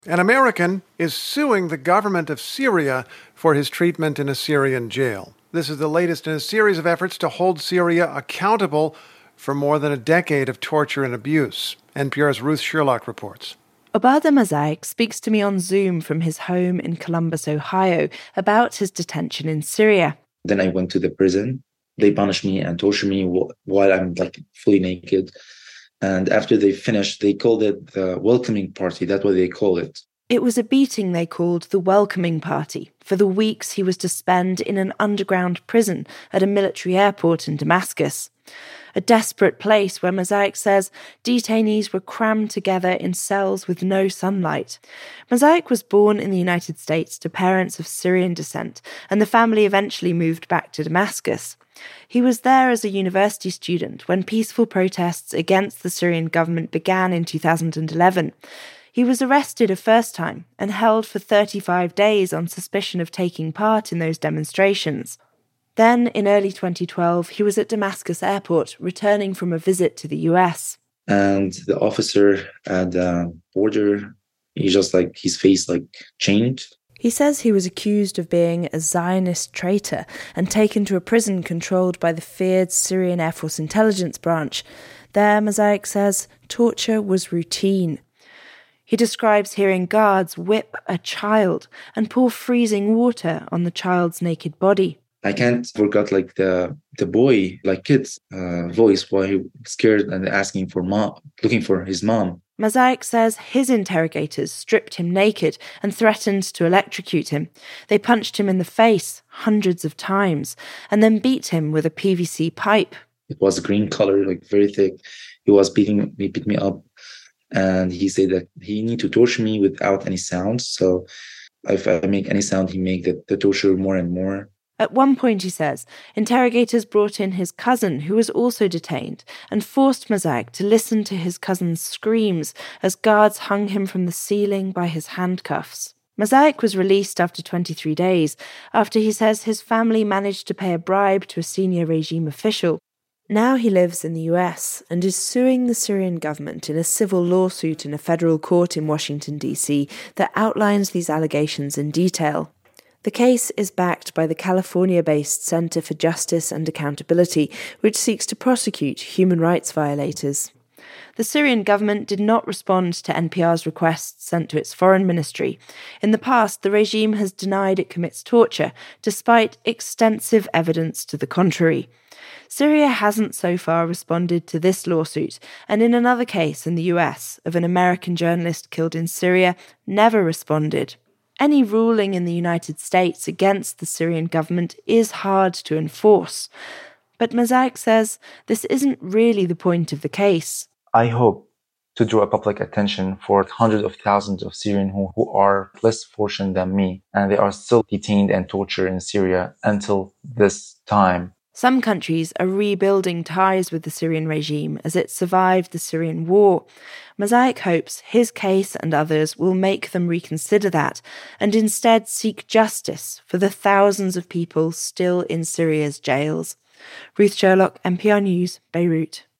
An American is suing the government of Syria for his treatment in a Syrian jail. This is the latest in a series of efforts to hold Syria accountable for more than a decade of torture and abuse. NPR's Ruth Sherlock reports. Obada Masaik speaks to me on Zoom from his home in Columbus, Ohio, about his detention in Syria. Then I went to the prison. They punished me and tortured me while I'm fully naked. And after they finished, they called it the welcoming party. That's what they call it. It was a beating they called the welcoming party for the weeks he was to spend in an underground prison at a military airport in Damascus. A desperate place where Masaik says detainees were crammed together in cells with no sunlight. Masaik was born in the United States to parents of Syrian descent, and the family eventually moved back to Damascus. He was there as a university student when peaceful protests against the Syrian government began in 2011. He was arrested a first time and held for 35 days on suspicion of taking part in those demonstrations. Then, in early 2012, he was at Damascus airport, returning from a visit to the US. And the officer at the border, his face changed. He says he was accused of being a Zionist traitor and taken to a prison controlled by the feared Syrian Air Force intelligence branch. There, Masaik says, torture was routine. He describes hearing guards whip a child and pour freezing water on the child's naked body. I can't forget the boy, kid's voice while he was scared and asking for mom, looking for his mom. Masaik says his interrogators stripped him naked and threatened to electrocute him. They punched him in the face hundreds of times and then beat him with a PVC pipe. It was green color, very thick. He beat me up, and he said that he need to torture me without any sound. So if I make any sound, he make the torture more and more. At one point, he says, interrogators brought in his cousin, who was also detained, and forced Masaik to listen to his cousin's screams as guards hung him from the ceiling by his handcuffs. Masaik was released after 23 days, after he says his family managed to pay a bribe to a senior regime official. Now he lives in the US and is suing the Syrian government in a civil lawsuit in a federal court in Washington, D.C. that outlines these allegations in detail. The case is backed by the California-based Center for Justice and Accountability, which seeks to prosecute human rights violators. The Syrian government did not respond to NPR's requests sent to its foreign ministry. In the past, the regime has denied it commits torture, despite extensive evidence to the contrary. Syria hasn't so far responded to this lawsuit, and in another case in the US of an American journalist killed in Syria, never responded. Any ruling in the United States against the Syrian government is hard to enforce. But Masaik says this isn't really the point of the case. I hope to draw public attention for hundreds of thousands of Syrians who are less fortunate than me, and they are still detained and tortured in Syria until this time. Some countries are rebuilding ties with the Syrian regime as it survived the Syrian war. Masaik hopes his case and others will make them reconsider that and instead seek justice for the thousands of people still in Syria's jails. Ruth Sherlock, NPR News, Beirut.